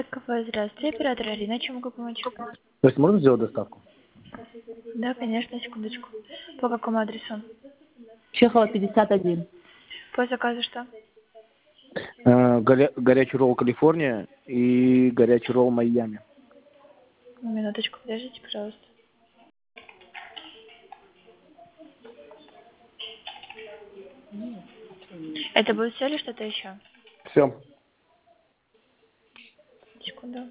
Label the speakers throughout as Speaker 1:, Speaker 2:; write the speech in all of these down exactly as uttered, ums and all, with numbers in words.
Speaker 1: КП, здравствуйте, оператор Арина, чем могу помочь?
Speaker 2: То есть можно сделать доставку?
Speaker 1: Да, конечно, секундочку. По какому адресу?
Speaker 3: Чехова, пятьдесят один.
Speaker 1: По заказу что?
Speaker 2: Э, горя- горячий ролл Калифорния и горячий ролл Майами.
Speaker 1: Минуточку, подождите, пожалуйста. Это будет все или что-то еще?
Speaker 2: Все.
Speaker 1: Секунду.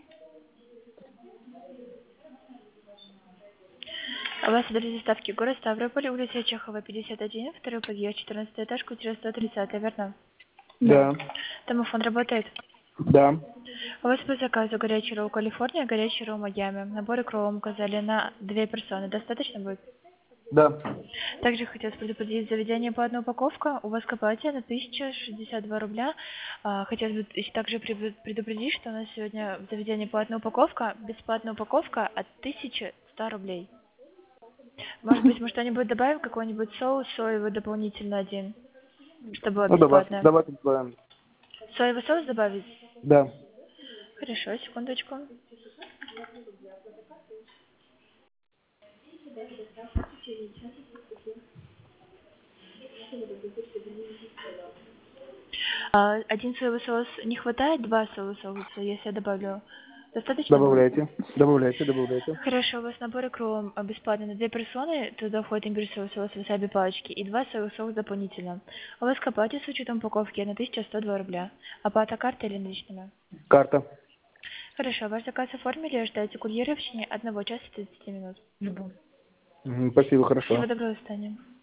Speaker 1: У вас адрес доставки город Ставрополь, улица Чехова, пятьдесят один, второй подъезд, четырнадцатый этаж, квартира сто тридцать, верно?
Speaker 2: Да.
Speaker 1: Домофон работает?
Speaker 2: Да.
Speaker 1: У вас по заказу горячий ролл Калифорния, горячий ролл Майами. Набор икру указали на две персоны. Достаточно будет?
Speaker 2: Да.
Speaker 1: Также хотелось предупредить заведение по одной упаковка. У вас КП на тысяча шестьдесят два рубля. А, Хотелось бы еще также пред- предупредить, что у нас сегодня в заведении по одной упаковка, бесплатная упаковка от тысячи ста рублей. Может быть, мы что-нибудь добавим, какой-нибудь соус соевый дополнительно один, чтобы было
Speaker 2: Ну давай,
Speaker 1: бесплатное.
Speaker 2: давайте добавим.
Speaker 1: Соевый соус добавить?
Speaker 2: Да.
Speaker 1: Хорошо, секундочку. А, один соевый соус не хватает, два соевый соуса, если я добавлю. Достаточно будет?
Speaker 2: Добавляйте. Добавляйте, добавляйте.
Speaker 1: Хорошо, у вас набор икру а, бесплатный на две персоны, туда входит имбирь соус, соус, васаби палочки и два соевых соуса дополнительно. У вас к оплате с учетом упаковки на тысяча сто два рубля. Оплата картой или наличными?
Speaker 2: Карта.
Speaker 1: Хорошо, ваш заказ оформили, ожидаете курьера в течение одного часа тридцати минут.
Speaker 2: Мгм, спасибо, хорошо.
Speaker 1: Всего доброго, до свидания.